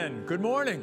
Amen. Good morning.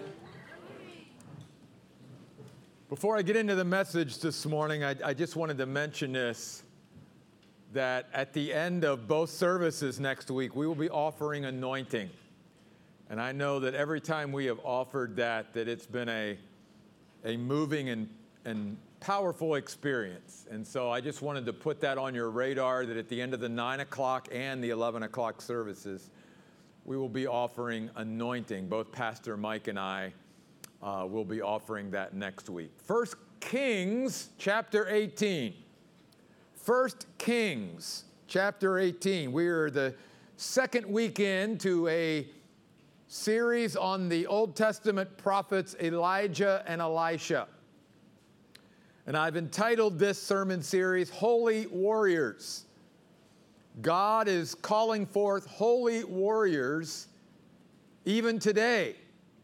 Before I get into the message this morning, I just wanted to mention this, that at the end of both services next week, we will be offering anointing. And I know that every time we have offered that it's been a moving and powerful experience. And so I just wanted to put that on your radar, that at the end of the 9 o'clock and the 11 o'clock services, we will be offering anointing. Both Pastor Mike and I will be offering that next week. 1 Kings chapter 18. 1 Kings chapter 18. We are the second weekend to a series on the Old Testament prophets Elijah and Elisha. And I've entitled this sermon series, Holy Warriors. God is calling forth holy warriors even today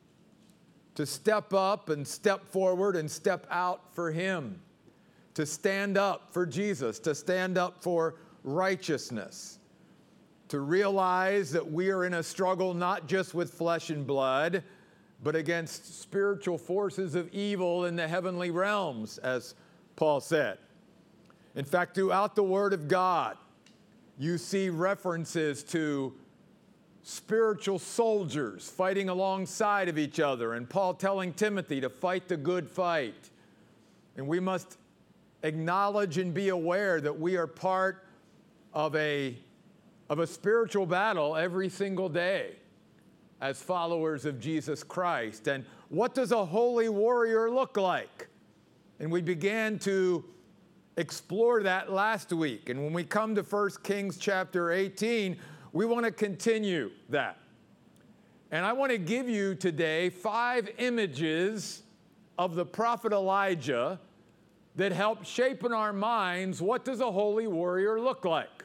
to step up and step forward and step out for Him, to stand up for Jesus, to stand up for righteousness, to realize that we are in a struggle not just with flesh and blood, but against spiritual forces of evil in the heavenly realms, as Paul said. In fact, throughout the Word of God, you see references to spiritual soldiers fighting alongside of each other, and Paul telling Timothy to fight the good fight. And we must acknowledge and be aware that we are part of a spiritual battle every single day as followers of Jesus Christ. And what does a holy warrior look like? And we began to explore that last week. And when we come to 1 Kings chapter 18, we want to continue that. And I want to give you today 5 images of the prophet Elijah that help shape in our minds, what does a holy warrior look like?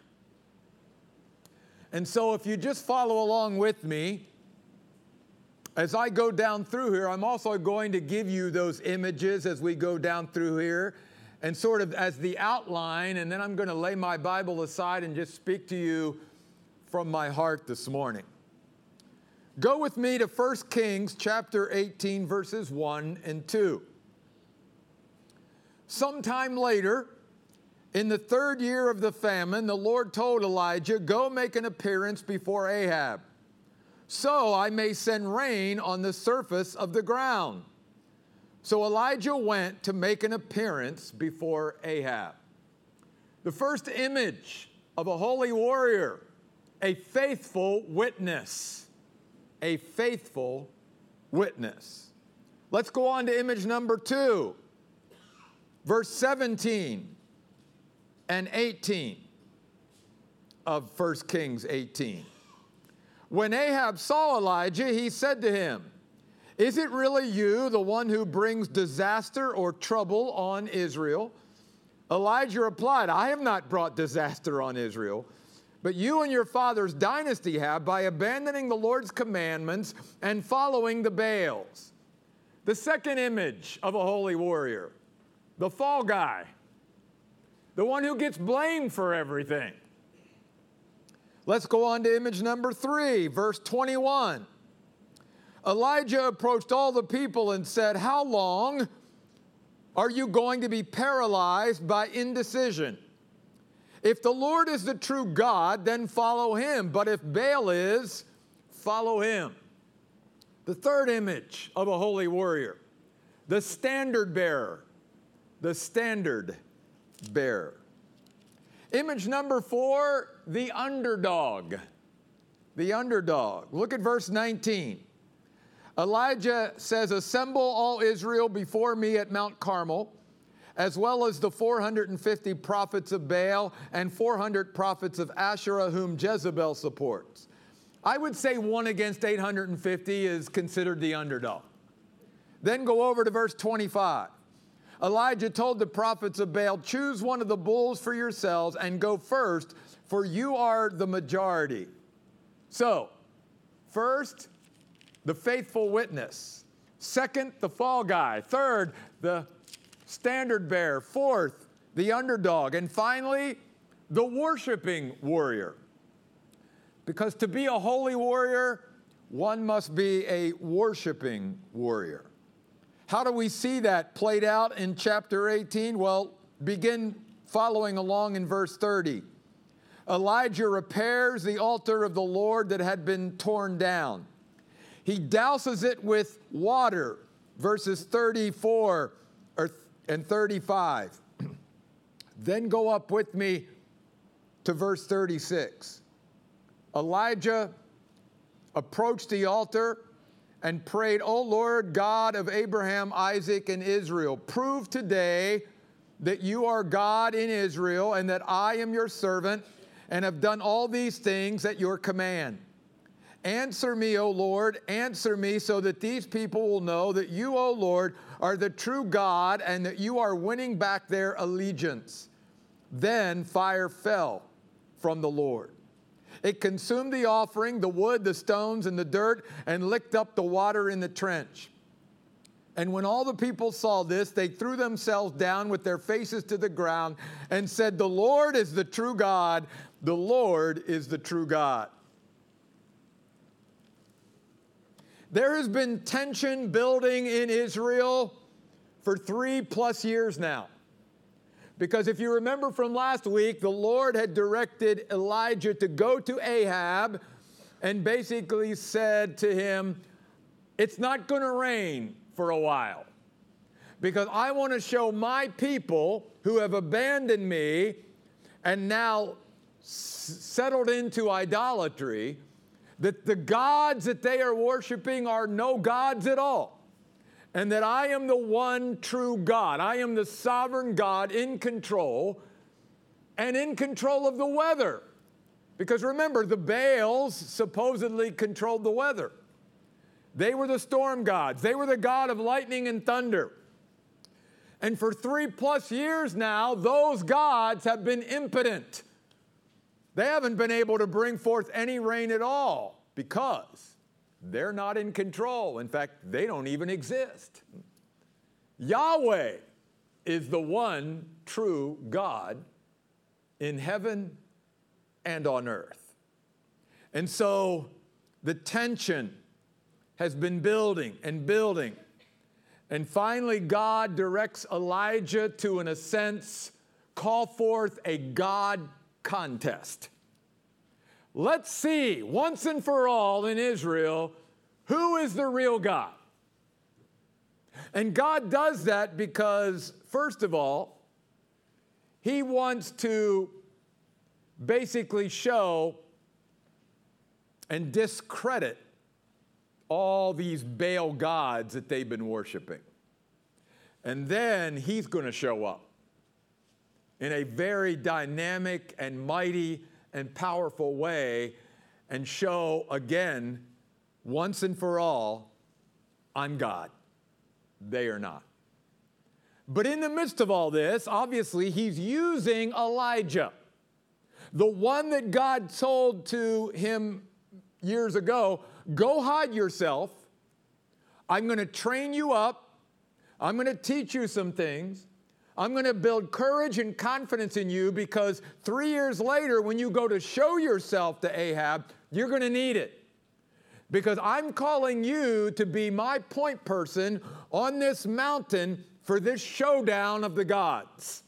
And so if you just follow along with me, as I go down through here, I'm also going to give you those images as we go down through here, and sort of as the outline, and then I'm going to lay my Bible aside and just speak to you from my heart this morning. Go with me to 1 Kings chapter 18, verses 1 and 2. Sometime later, in the 3rd year of the famine, the Lord told Elijah, "Go make an appearance before Ahab, so I may send rain on the surface of the ground." So Elijah went to make an appearance before Ahab. The first image of a holy warrior, a faithful witness. A faithful witness. Let's go on to image number 2. Verse 17 and 18 of 1 Kings 18. When Ahab saw Elijah, he said to him, "Is it really you, the one who brings disaster or trouble on Israel?" Elijah replied, "I have not brought disaster on Israel, but you and your father's dynasty have, by abandoning the Lord's commandments and following the Baals." The second image of a holy warrior, the fall guy, the one who gets blamed for everything. Let's go on to image number 3, verse 21. Elijah approached all the people and said, "How long are you going to be paralyzed by indecision? If the Lord is the true God, then follow Him. But if Baal is, follow him." The third image of a holy warrior, the standard bearer. The standard bearer. Image number 4, the underdog. The underdog. Look at verse 19. Elijah says, "Assemble all Israel before me at Mount Carmel, as well as the 450 prophets of Baal and 400 prophets of Asherah whom Jezebel supports." I would say 1 against 850 is considered the underdog. Then go over to verse 25. Elijah told the prophets of Baal, "Choose one of the bulls for yourselves and go first, for you are the majority." So, first, the faithful witness. Second, the fall guy. Third, the standard bearer. Fourth, the underdog. And finally, the worshiping warrior. Because to be a holy warrior, one must be a worshiping warrior. How do we see that played out in chapter 18? Well, begin following along in verse 30. Elijah repairs the altar of the Lord that had been torn down. He douses it with water, verses 34 and 35. Then go up with me to verse 36. Elijah approached the altar and prayed, O Lord God of Abraham, Isaac, and Israel, prove today that you are God in Israel and that I am your servant and have done all these things at your command. Answer me, O Lord, answer me so that these people will know that you, O Lord, are the true God and that you are winning back their allegiance. Then fire fell from the Lord. It consumed the offering, the wood, the stones, and the dirt, and licked up the water in the trench. And when all the people saw this, they threw themselves down with their faces to the ground and said, the Lord is the true God. The Lord is the true God. There has been tension building in Israel for 3+ years now. Because if you remember from last week, the Lord had directed Elijah to go to Ahab and basically said to him, it's not going to rain for a while because I want to show my people who have abandoned me and now settled into idolatry that the gods that they are worshiping are no gods at all. And that I am the one true God. I am the sovereign God in control and in control of the weather. Because remember, the Baals supposedly controlled the weather. They were the storm gods. They were the god of lightning and thunder. And for 3+ years now, those gods have been impotent. They haven't been able to bring forth any rain at all because they're not in control. In fact, they don't even exist. Yahweh is the one true God in heaven and on earth. And so the tension has been building and building. And finally, God directs Elijah to, in a sense, call forth a God contest. Let's see, once and for all in Israel, who is the real God? And God does that because, first of all, He wants to basically show and discredit all these Baal gods that they've been worshiping. And then He's going to show up in a very dynamic and mighty and powerful way and show again, once and for all, I'm God. They are not. But in the midst of all this, obviously, He's using Elijah, the one that God told to him years ago, go hide yourself. I'm going to train you up. I'm going to teach you some things. I'm going to build courage and confidence in you because 3 years later, when you go to show yourself to Ahab, you're going to need it. Because I'm calling you to be my point person on this mountain for this showdown of the gods.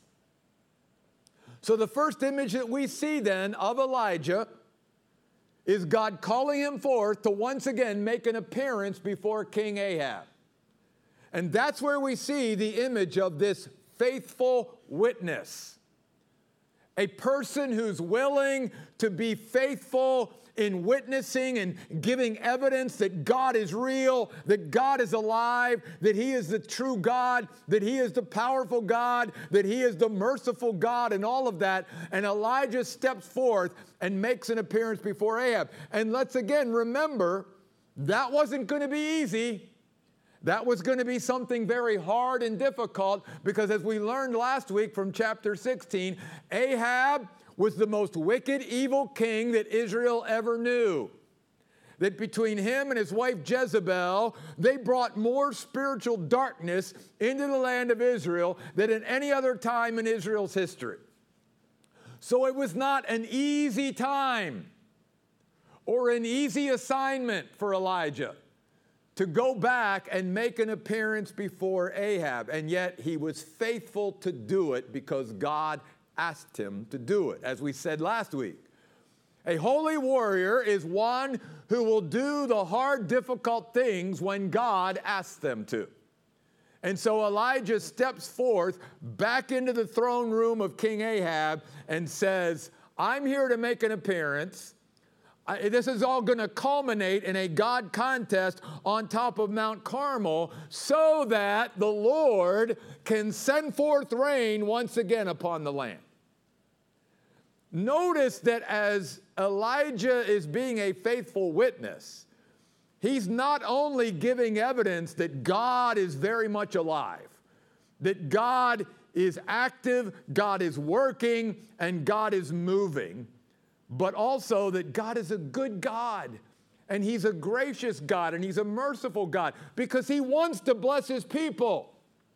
So the first image that we see then of Elijah is God calling him forth to once again make an appearance before King Ahab. And that's where we see the image of this faithful witness. A person who's willing to be faithful in witnessing and giving evidence that God is real, that God is alive, that He is the true God, that He is the powerful God, that He is the merciful God, and all of that. And Elijah steps forth and makes an appearance before Ahab. And let's again remember, that wasn't going to be easy. That was going to be something very hard and difficult because as we learned last week from chapter 16, Ahab was the most wicked, evil king that Israel ever knew. That between him and his wife Jezebel, they brought more spiritual darkness into the land of Israel than at any other time in Israel's history. So it was not an easy time or an easy assignment for Elijah to go back and make an appearance before Ahab. And yet he was faithful to do it because God asked him to do it, as we said last week. A holy warrior is one who will do the hard, difficult things when God asks them to. And so Elijah steps forth back into the throne room of King Ahab and says, I'm here to make an appearance. This is all going to culminate in a God contest on top of Mount Carmel so that the Lord can send forth rain once again upon the land. Notice that as Elijah is being a faithful witness, he's not only giving evidence that God is very much alive, that God is active, God is working, and God is moving, but also that God is a good God, and he's a gracious God, and he's a merciful God, because he wants to bless his people.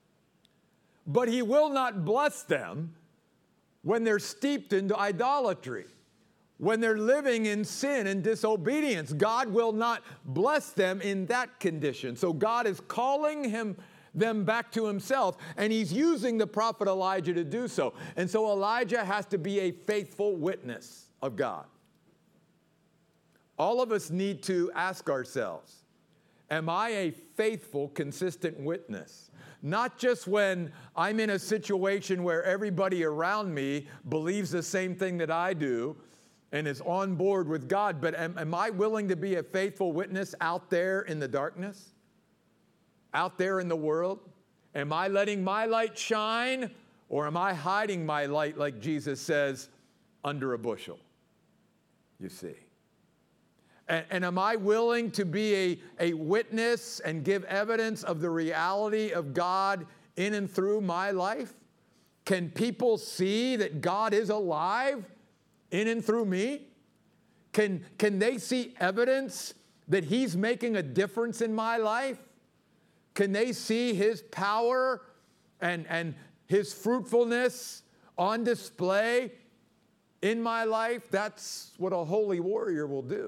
But he will not bless them when they're steeped into idolatry, when they're living in sin and disobedience. God will not bless them in that condition. So God is calling them back to himself, and he's using the prophet Elijah to do so. And so Elijah has to be a faithful witness of God. All of us need to ask ourselves, am I a faithful, consistent witness? Not just when I'm in a situation where everybody around me believes the same thing that I do and is on board with God, but am I willing to be a faithful witness out there in the darkness? Out there in the world? Am I letting my light shine, or am I hiding my light, like Jesus says, under a bushel? You see. And am I willing to be a witness and give evidence of the reality of God in and through my life? Can people see that God is alive in and through me? Can they see evidence that he's making a difference in my life? Can they see his power and his fruitfulness on display in my life? That's what a holy warrior will do.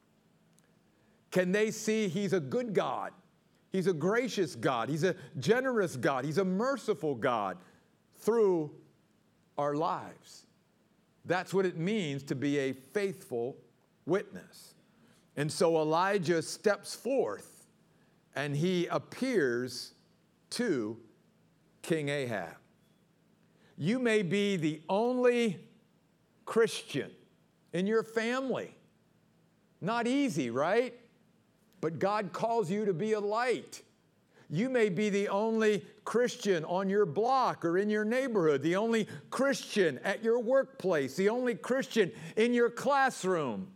Can they see he's a good God? He's a gracious God. He's a generous God. He's a merciful God through our lives. That's what it means to be a faithful witness. And so Elijah steps forth and he appears to King Ahab. You may be the only Christian in your family. Not easy, right? But God calls you to be a light. You may be the only Christian on your block or in your neighborhood, the only Christian at your workplace, the only Christian in your classroom.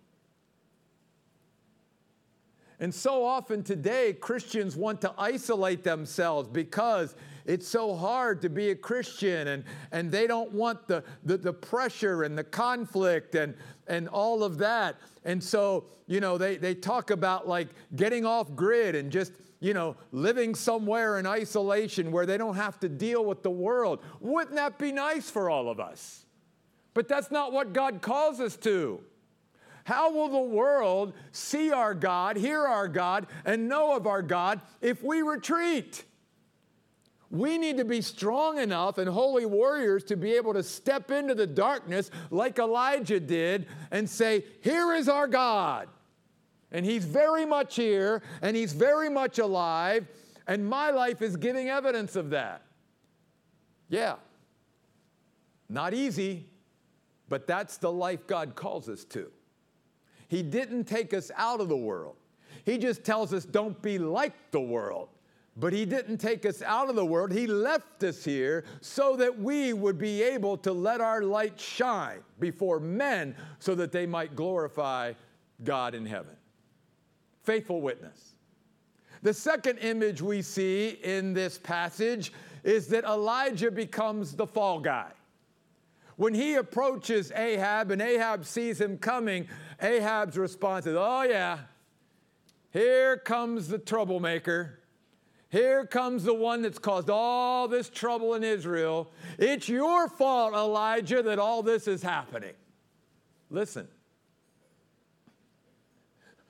And so often today, Christians want to isolate themselves because it's so hard to be a Christian, and they don't want the pressure and the conflict and all of that. And so, they talk about like getting off grid and just, living somewhere in isolation where they don't have to deal with the world. Wouldn't that be nice for all of us? But that's not what God calls us to. How will the world see our God, hear our God, and know of our God if we retreat? We need to be strong enough and holy warriors to be able to step into the darkness like Elijah did and say, here is our God. And he's very much here, and he's very much alive, and my life is giving evidence of that. Yeah. Not easy, but that's the life God calls us to. He didn't take us out of the world. He just tells us don't be like the world. But he didn't take us out of the world. He left us here so that we would be able to let our light shine before men so that they might glorify God in heaven. Faithful witness. The second image we see in this passage is that Elijah becomes the fall guy. When he approaches Ahab and Ahab sees him coming, Ahab's response is, oh yeah, here comes the troublemaker. Here comes the one that's caused all this trouble in Israel. It's your fault, Elijah, that all this is happening. Listen,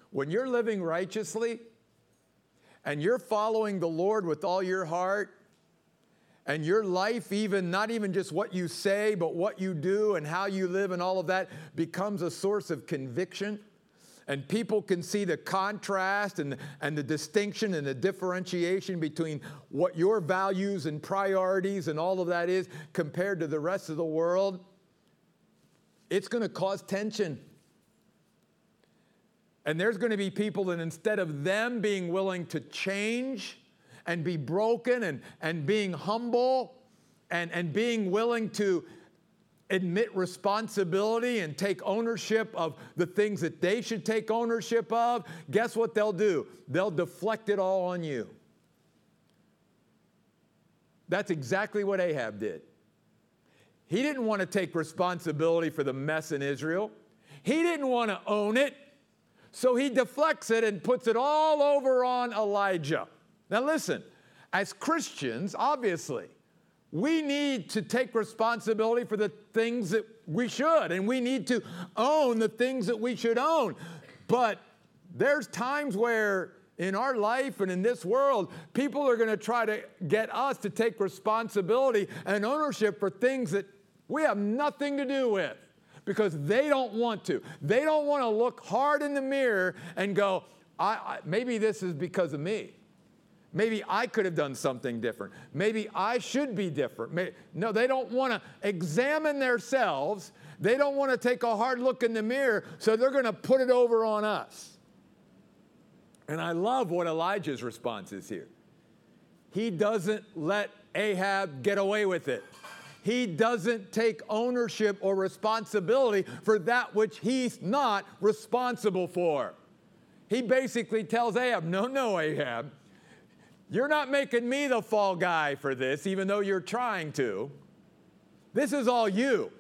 When you're living righteously and you're following the Lord with all your heart, and your life, not even just what you say, but what you do and how you live and all of that becomes a source of conviction. And people can see the contrast and the distinction and the differentiation between what your values and priorities and all of that is compared to the rest of the world. It's going to cause tension. And there's going to be people that instead of them being willing to change and be broken and being humble and being willing to admit responsibility and take ownership of the things that they should take ownership of, guess what they'll do? They'll deflect it all on you. That's exactly what Ahab did. He didn't want to take responsibility for the mess in Israel. He didn't want to own it. So he deflects it and puts it all over on Elijah. Now listen, as Christians, obviously, we need to take responsibility for the things that we should, and we need to own the things that we should own. But there's times where in our life and in this world, people are going to try to get us to take responsibility and ownership for things that we have nothing to do with because they don't want to. They don't want to look hard in the mirror and go, maybe this is because of me. Maybe I could have done something different. Maybe I should be different. No, they don't want to examine themselves. They don't want to take a hard look in the mirror, so they're going to put it over on us. And I love what Elijah's response is here. He doesn't let Ahab get away with it. He doesn't take ownership or responsibility for that which he's not responsible for. He basically tells Ahab, no, Ahab, you're not making me the fall guy for this, even though you're trying to. This is all you.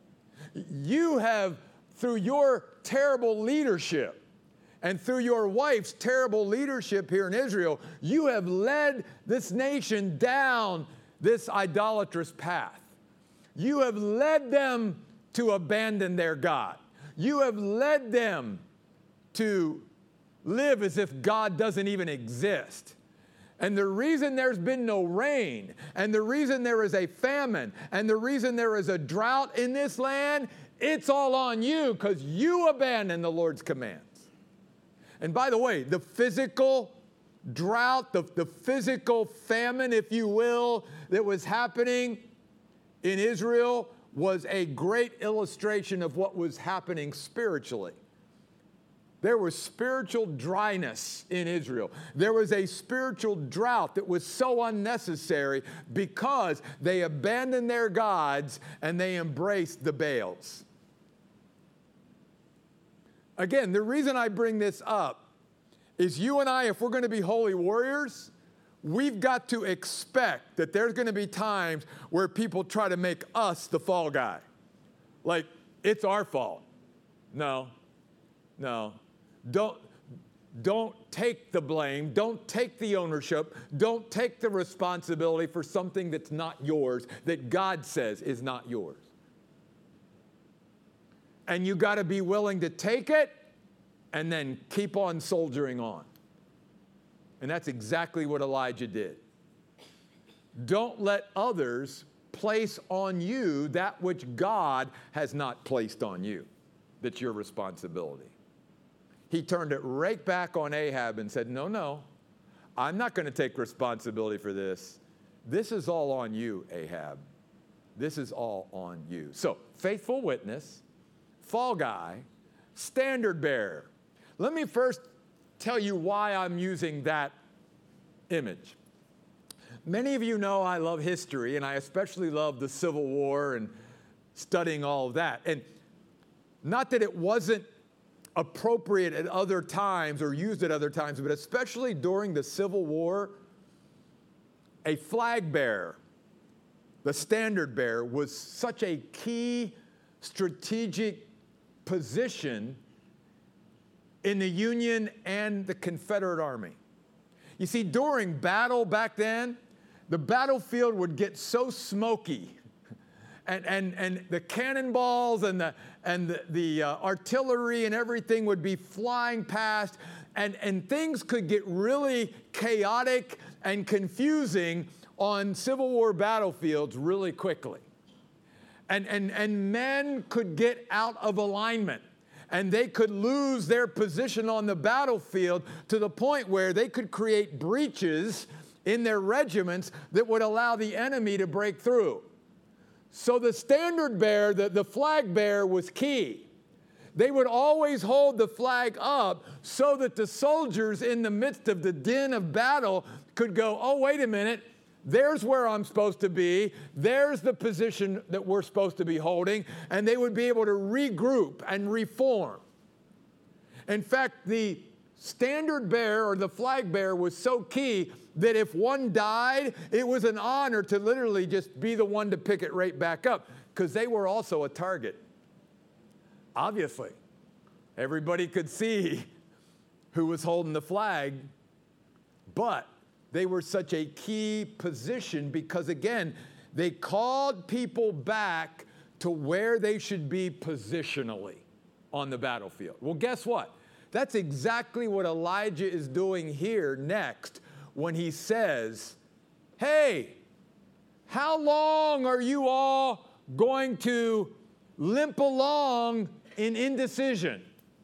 You have, through your terrible leadership and through your wife's terrible leadership here in Israel, you have led this nation down this idolatrous path. You have led them to abandon their God. You have led them to live as if God doesn't even exist. And the reason there's been no rain, and the reason there is a famine, and the reason there is a drought in this land, it's all on you because you abandoned the Lord's commands. And by the way, the physical drought, the physical famine, if you will, that was happening in Israel was a great illustration of what was happening spiritually. There was spiritual dryness in Israel. There was a spiritual drought that was so unnecessary because they abandoned their gods and they embraced the Baals. Again, the reason I bring this up is you and I, if we're going to be holy warriors, we've got to expect that there's going to be times where people try to make us the fall guy. Like, it's our fault. No. Don't take the blame. Don't take the ownership. Don't take the responsibility for something that's not yours, that God says is not yours. And you got to be willing to take it and then keep on soldiering on. And that's exactly what Elijah did. Don't let others place on you that which God has not placed on you. That's your responsibility. He turned it right back on Ahab and said, no, I'm not going to take responsibility for this. This is all on you, Ahab. This is all on you. So, faithful witness, fall guy, standard bearer. Let me first tell you why I'm using that image. Many of you know I love history, and I especially love the Civil War and studying all of that. And not that it wasn't appropriate at other times or used at other times, but especially during the Civil War, a flag bearer, the standard bearer, was such a key strategic position in the Union and the Confederate Army. You see, during battle back then, the battlefield would get so smoky and the cannonballs and the artillery and everything would be flying past, and things could get really chaotic and confusing on Civil War battlefields really quickly. And men could get out of alignment, and they could lose their position on the battlefield to the point where they could create breaches in their regiments that would allow the enemy to break through. So the standard bearer, the flag bearer, was key. They would always hold the flag up so that the soldiers in the midst of the din of battle could go, oh, wait a minute, there's where I'm supposed to be. There's the position that we're supposed to be holding. And they would be able to regroup and reform. In fact, the standard bearer or the flag bearer was so key that if one died, it was an honor to literally just be the one to pick it right back up, because they were also a target. Obviously, everybody could see who was holding the flag, but they were such a key position because, again, they called people back to where they should be positionally on the battlefield. Well, guess what? That's exactly what Elijah is doing here next when he says, hey, how long are you all going to limp along in indecision?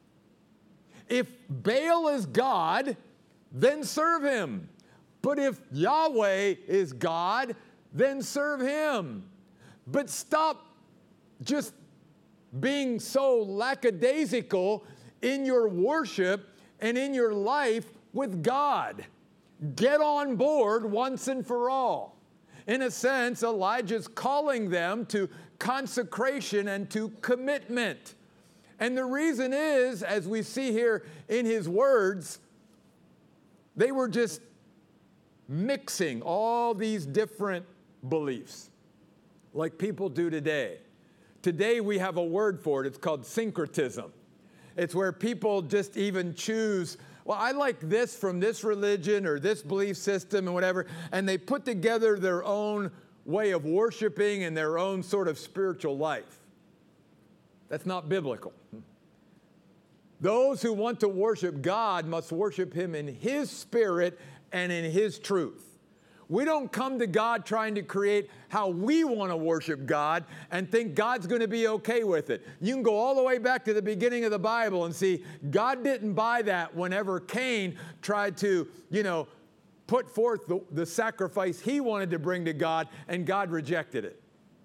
If Baal is God, then serve him. But if Yahweh is God, then serve him. But stop just being so lackadaisical in your worship and in your life with God. Get on board once and for all. In a sense, Elijah's calling them to consecration and to commitment. And the reason is, as we see here in his words, they were just mixing all these different beliefs like people do today. Today we have a word for it. It's called syncretism. It's where people just even choose, well, I like this from this religion or this belief system and whatever, and they put together their own way of worshiping and their own sort of spiritual life. That's not biblical. Those who want to worship God must worship him in his spirit and in his truth. We don't come to God trying to create how we want to worship God and think God's going to be okay with it. You can go all the way back to the beginning of the Bible and see God didn't buy that whenever Cain tried to, put forth the sacrifice he wanted to bring to God, and God rejected it.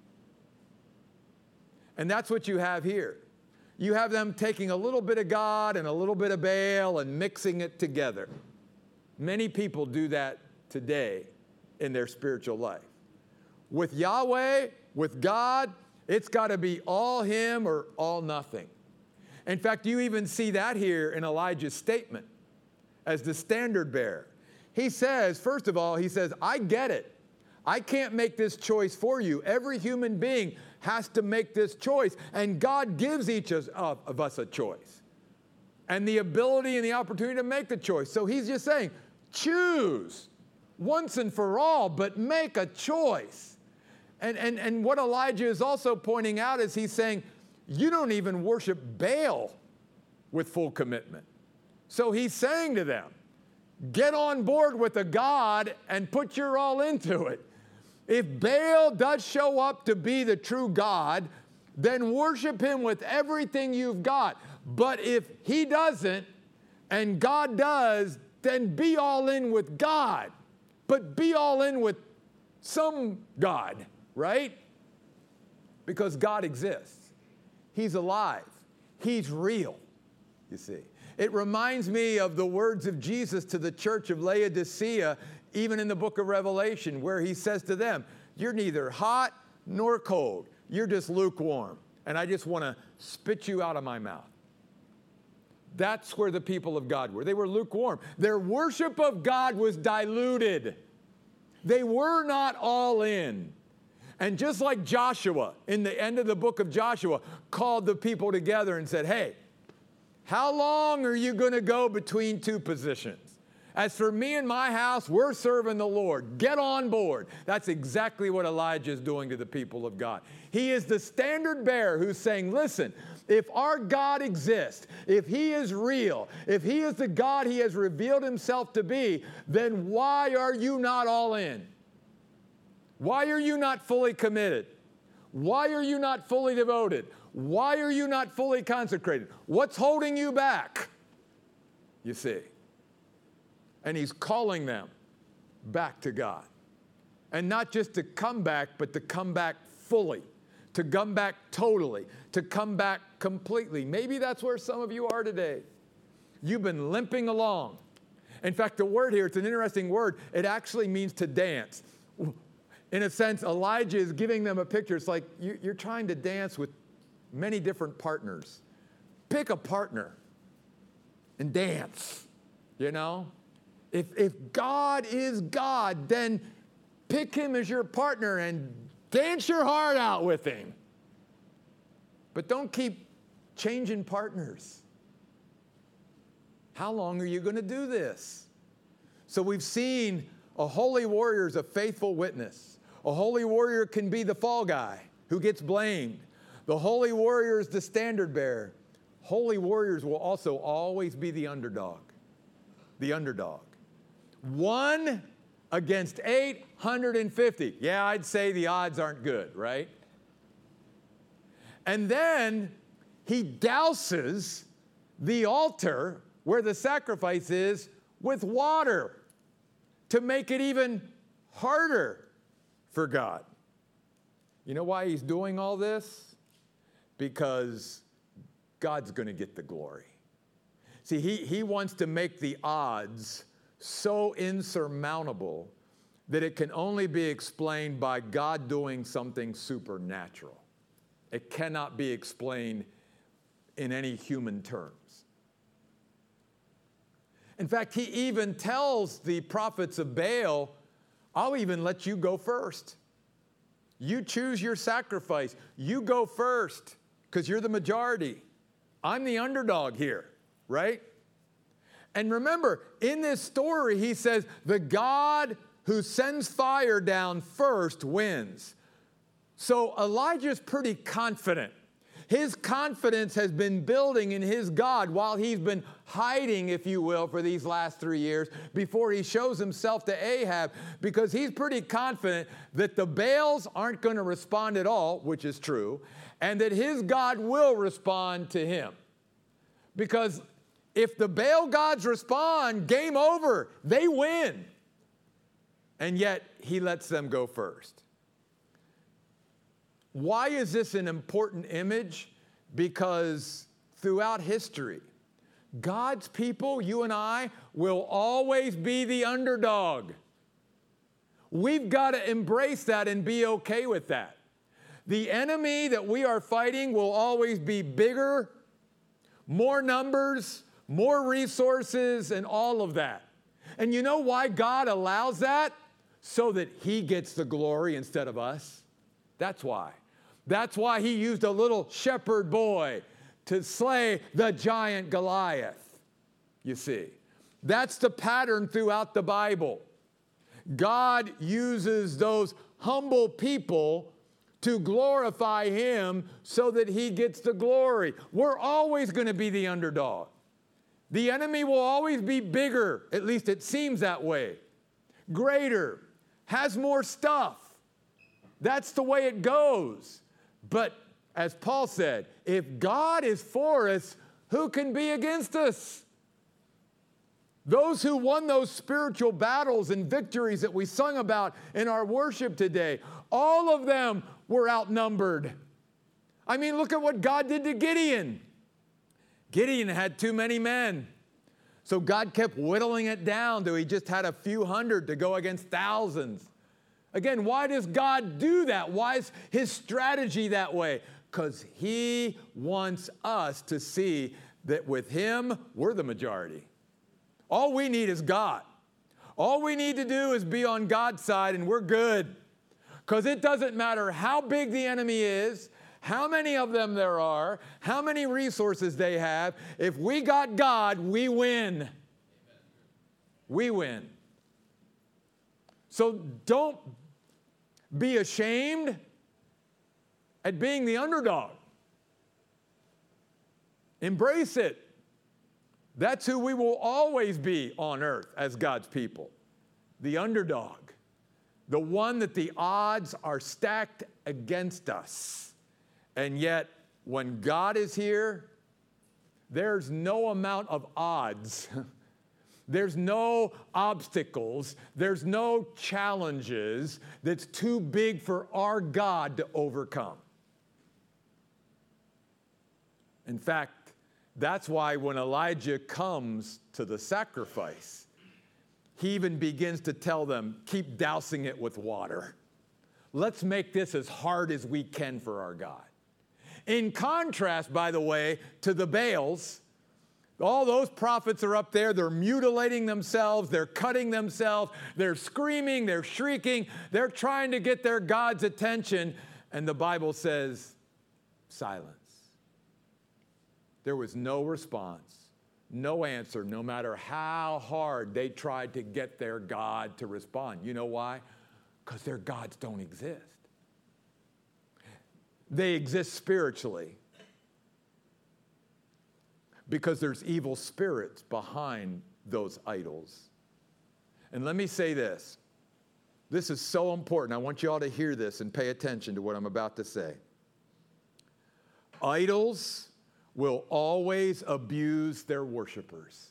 And that's what you have here. You have them taking a little bit of God and a little bit of Baal and mixing it together. Many people do that today in their spiritual life. With Yahweh, with God, it's got to be all him or all nothing. In fact, you even see that here in Elijah's statement as the standard bearer. He says, first of all, he says, I get it. I can't make this choice for you. Every human being has to make this choice, and God gives each of us a choice and the ability and the opportunity to make the choice. So he's just saying, choose once and for all, but make a choice. And what Elijah is also pointing out is he's saying, you don't even worship Baal with full commitment. So he's saying to them, get on board with the God and put your all into it. If Baal does show up to be the true God, then worship him with everything you've got. But if he doesn't and God does, then be all in with God. But be all in with some God, right? Because God exists. He's alive. He's real, you see. It reminds me of the words of Jesus to the church of Laodicea, even in the book of Revelation, where he says to them, you're neither hot nor cold. You're just lukewarm. And I just want to spit you out of my mouth. That's where the people of God were. They were lukewarm. Their worship of God was diluted. They were not all in. And just like Joshua, in the end of the book of Joshua, called the people together and said, hey, how long are you going to go between two positions? As for me and my house, we're serving the Lord. Get on board. That's exactly what Elijah is doing to the people of God. He is the standard bearer who's saying, listen, if our God exists, if he is real, if he is the God he has revealed himself to be, then why are you not all in? Why are you not fully committed? Why are you not fully devoted? Why are you not fully consecrated? What's holding you back? You see. And he's calling them back to God. And not just to come back, but to come back fully, to come back totally, to come back completely. Maybe that's where some of you are today. You've been limping along. In fact, the word here, it's an interesting word. It actually means to dance. In a sense, Elijah is giving them a picture. It's like you're trying to dance with many different partners. Pick a partner and dance, you know? If God is God, then pick him as your partner and dance your heart out with him. But don't keep changing partners. How long are you going to do this? So we've seen a holy warrior is a faithful witness. A holy warrior can be the fall guy who gets blamed. The holy warrior is the standard bearer. Holy warriors will also always be the underdog. The underdog. 1 against 850. Yeah, I'd say the odds aren't good, right? And then he douses the altar where the sacrifice is with water to make it even harder for God. You know why he's doing all this? Because God's going to get the glory. See, he wants to make the odds so insurmountable that it can only be explained by God doing something supernatural. It cannot be explained in any human terms. In fact, he even tells the prophets of Baal, I'll even let you go first. You choose your sacrifice. You go first because you're the majority. I'm the underdog here, right? And remember, in this story, he says, the God who sends fire down first wins. So Elijah's pretty confident. His confidence has been building in his God while he's been hiding, if you will, for these last 3 years before he shows himself to Ahab, because he's pretty confident that the Baals aren't going to respond at all, which is true, and that his God will respond to him. Because if the Baal gods respond, game over, they win. And yet he lets them go first. Why is this an important image? Because throughout history, God's people, you and I, will always be the underdog. We've got to embrace that and be okay with that. The enemy that we are fighting will always be bigger, more numbers, more resources, and all of that. And you know why God allows that? So that he gets the glory instead of us. That's why. That's why he used a little shepherd boy to slay the giant Goliath. You see, that's the pattern throughout the Bible. God uses those humble people to glorify him so that he gets the glory. We're always going to be the underdog. The enemy will always be bigger, at least it seems that way, greater, has more stuff. That's the way it goes. But as Paul said, if God is for us, who can be against us? Those who won those spiritual battles and victories that we sung about in our worship today, all of them were outnumbered. I mean, look at what God did to Gideon. Gideon had too many men. So God kept whittling it down till he just had a few hundred to go against thousands. Again, why does God do that? Why is his strategy that way? Because he wants us to see that with him, we're the majority. All we need is God. All we need to do is be on God's side and we're good. Because it doesn't matter how big the enemy is, how many of them there are, how many resources they have. If we got God, we win. we win. So don't be ashamed at being the underdog. Embrace it. That's who we will always be on earth as God's people. The underdog. The one that the odds are stacked against us. And yet, when God is here, there's no amount of odds. There's no obstacles. There's no challenges that's too big for our God to overcome. In fact, that's why when Elijah comes to the sacrifice, he even begins to tell them, keep dousing it with water. Let's make this as hard as we can for our God. In contrast, by the way, to the Baals, all those prophets are up there, they're mutilating themselves, they're cutting themselves, they're screaming, they're shrieking, they're trying to get their God's attention, and the Bible says, silence. There was no response, no answer, no matter how hard they tried to get their God to respond. You know why? Because their gods don't exist. They exist spiritually. Because there's evil spirits behind those idols. And let me say this. This is so important. I want you all to hear this and pay attention to what I'm about to say. Idols will always abuse their worshipers.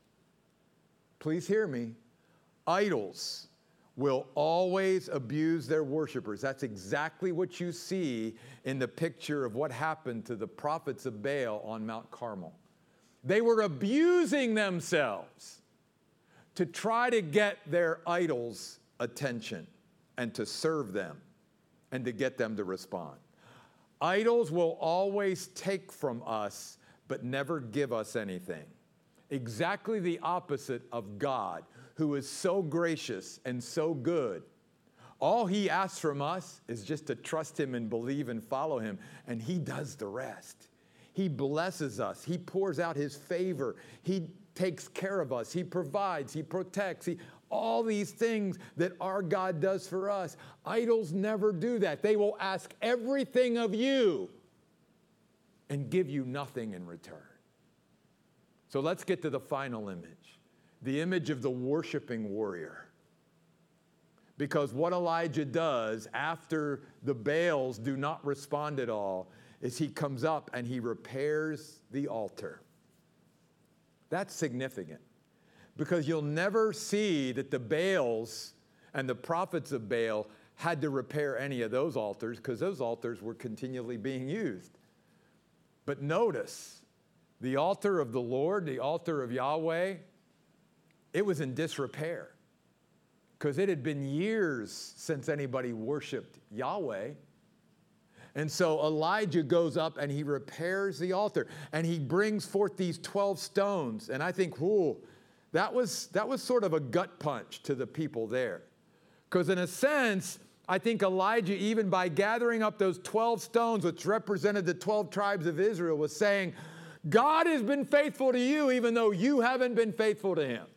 Please hear me. Idols will always abuse their worshipers. That's exactly what you see in the picture of what happened to the prophets of Baal on Mount Carmel. They were abusing themselves to try to get their idols' attention and to serve them and to get them to respond. Idols will always take from us, but never give us anything. Exactly the opposite of God, who is so gracious and so good. All he asks from us is just to trust him and believe and follow him, and he does the rest. He blesses us. He pours out his favor. He takes care of us. He provides. He protects. All these things that our God does for us. Idols never do that. They will ask everything of you and give you nothing in return. So let's get to the final image, the image of the worshiping warrior. Because what Elijah does after the Baals do not respond at all is he comes up and he repairs the altar. That's significant because you'll never see that the Baals and the prophets of Baal had to repair any of those altars because those altars were continually being used. But notice, the altar of the Lord, the altar of Yahweh, it was in disrepair because it had been years since anybody worshiped Yahweh. And so Elijah goes up and he repairs the altar and he brings forth these 12 stones. And I think, that was sort of a gut punch to the people there. Because in a sense, I think Elijah, even by gathering up those 12 stones, which represented the 12 tribes of Israel, was saying, God has been faithful to you even though you haven't been faithful to him.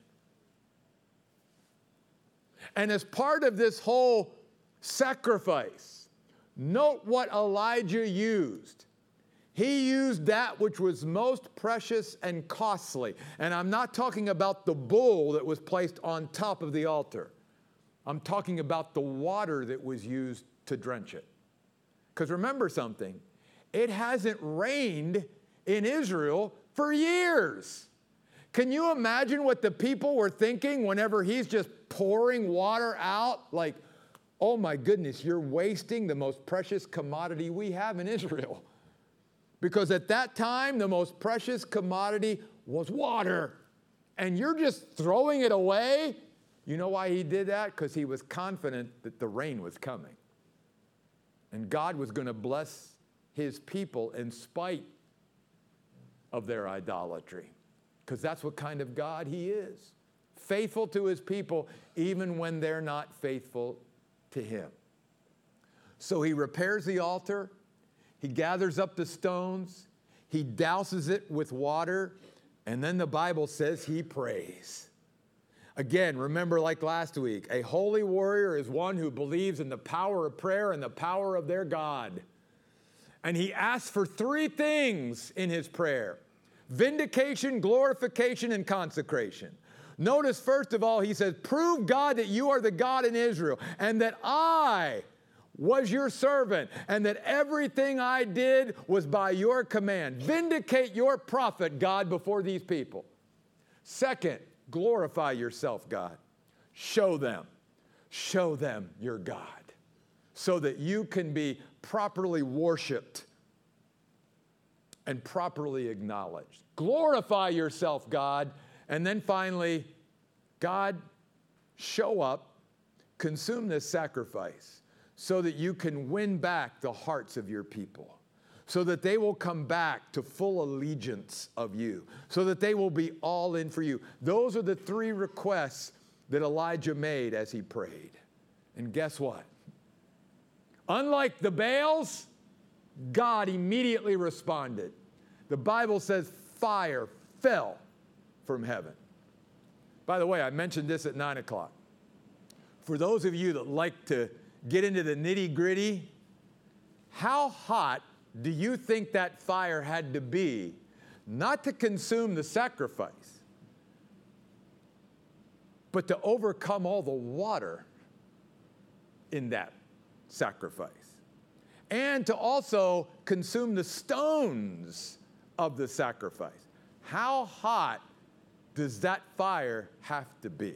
And as part of this whole sacrifice, note what Elijah used. He used that which was most precious and costly. And I'm not talking about the bull that was placed on top of the altar. I'm talking about the water that was used to drench it. Because remember something, it hasn't rained in Israel for years. Can you imagine what the people were thinking whenever he's just pouring water out? Like, oh my goodness, you're wasting the most precious commodity we have in Israel. Because at that time, the most precious commodity was water. And you're just throwing it away? You know why he did that? Because he was confident that the rain was coming. And God was going to bless his people in spite of their idolatry. Because that's what kind of God he is. Faithful to his people, even when they're not faithful to him. So he repairs the altar, he gathers up the stones, he douses it with water, and then the Bible says he prays. Again, remember like last week, a holy warrior is one who believes in the power of prayer and the power of their God. And he asks for three things in his prayer: vindication, glorification, and consecration. Notice, first of all, he says, prove, God, that you are the God in Israel, and that I was your servant, and that everything I did was by your command. Vindicate your prophet, God, before these people. Second, glorify yourself, God. Show them your God, so that you can be properly worshiped and properly acknowledged. Glorify yourself, God. And then finally, God, show up, consume this sacrifice so that you can win back the hearts of your people, so that they will come back to full allegiance of you, so that they will be all in for you. Those are the three requests that Elijah made as he prayed. And guess what? Unlike the Baals, God immediately responded. The Bible says fire fell from heaven. By the way, I mentioned this at 9 o'clock. For those of you that like to get into the nitty-gritty, how hot do you think that fire had to be, not to consume the sacrifice, but to overcome all the water in that sacrifice, and to also consume the stones of the sacrifice? How hot does that fire have to be?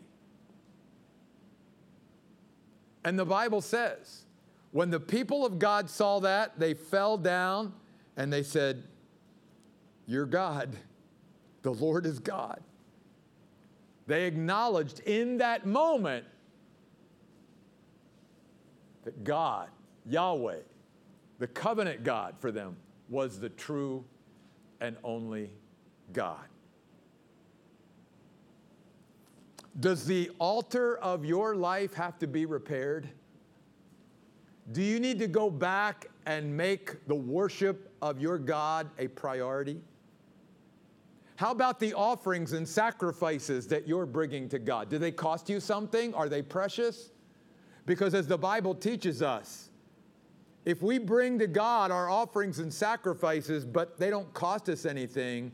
And the Bible says, when the people of God saw that, they fell down and they said, "You're God. The Lord is God." They acknowledged in that moment that God, Yahweh, the covenant God for them, was the true and only God. Does the altar of your life have to be repaired? Do you need to go back and make the worship of your God a priority? How about the offerings and sacrifices that you're bringing to God? Do they cost you something? Are they precious? Because as the Bible teaches us, if we bring to God our offerings and sacrifices, but they don't cost us anything,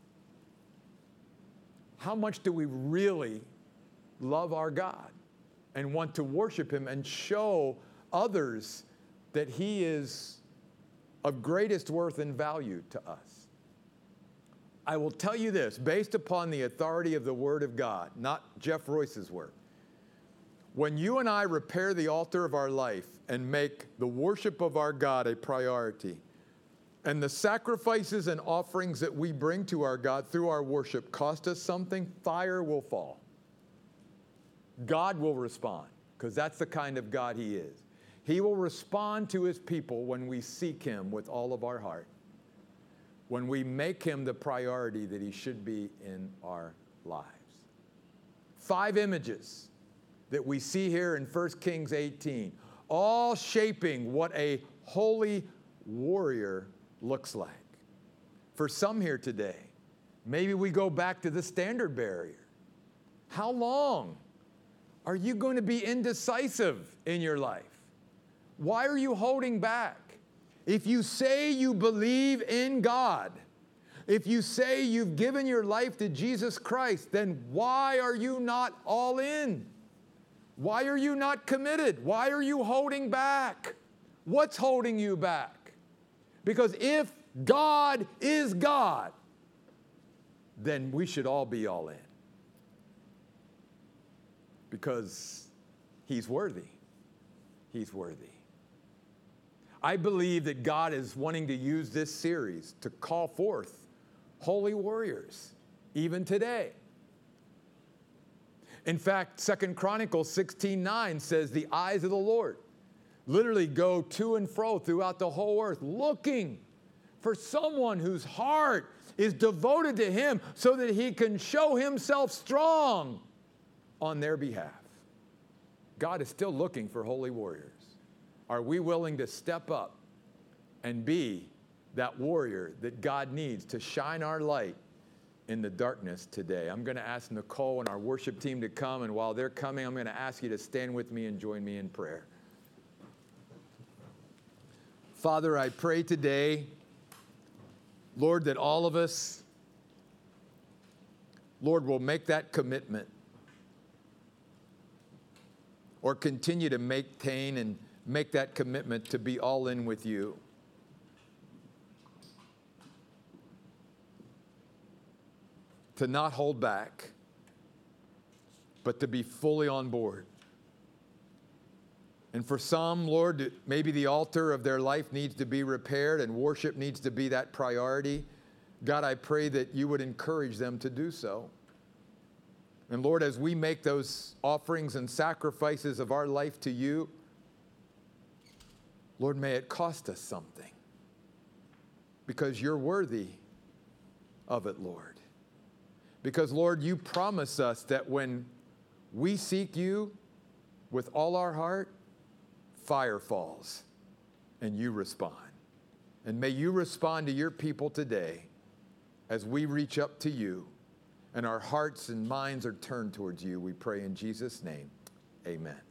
how much do we really love our God and want to worship Him and show others that He is of greatest worth and value to us? I will tell you this, based upon the authority of the Word of God, not Jeff Royce's word. When you and I repair the altar of our life and make the worship of our God a priority, and the sacrifices and offerings that we bring to our God through our worship cost us something, fire will fall. God will respond, because that's the kind of God He is. He will respond to His people when we seek Him with all of our heart, when we make Him the priority that He should be in our lives. 5 images that we see here in 1 Kings 18, all shaping what a holy warrior looks like. For some here today, maybe we go back to the standard bearer. How long are you going to be indecisive in your life? Why are you holding back? If you say you believe in God, if you say you've given your life to Jesus Christ, then why are you not all in? Why are you not committed? Why are you holding back? What's holding you back? Because if God is God, then we should all be all in. Because He's worthy. He's worthy. I believe that God is wanting to use this series to call forth holy warriors, even today. In fact, 2 Chronicles 16:9 says the eyes of the Lord literally go to and fro throughout the whole earth, looking for someone whose heart is devoted to Him so that He can show Himself strong on their behalf. God is still looking for holy warriors. Are we willing to step up and be that warrior that God needs to shine our light in the darkness today. I'm going to ask Nicole and our worship team to come, and while they're coming, I'm going to ask you to stand with me and join me in prayer. Father, I pray today, Lord, that all of us, Lord, will make that commitment or continue to maintain and make that commitment to be all in with you. To not hold back, but to be fully on board. And for some, Lord, maybe the altar of their life needs to be repaired and worship needs to be that priority. God, I pray that you would encourage them to do so. And Lord, as we make those offerings and sacrifices of our life to you, Lord, may it cost us something, because you're worthy of it, Lord. Because, Lord, you promise us that when we seek you with all our heart, fire falls and you respond. And may you respond to your people today as we reach up to you and our hearts and minds are turned towards you. We pray in Jesus' name. Amen.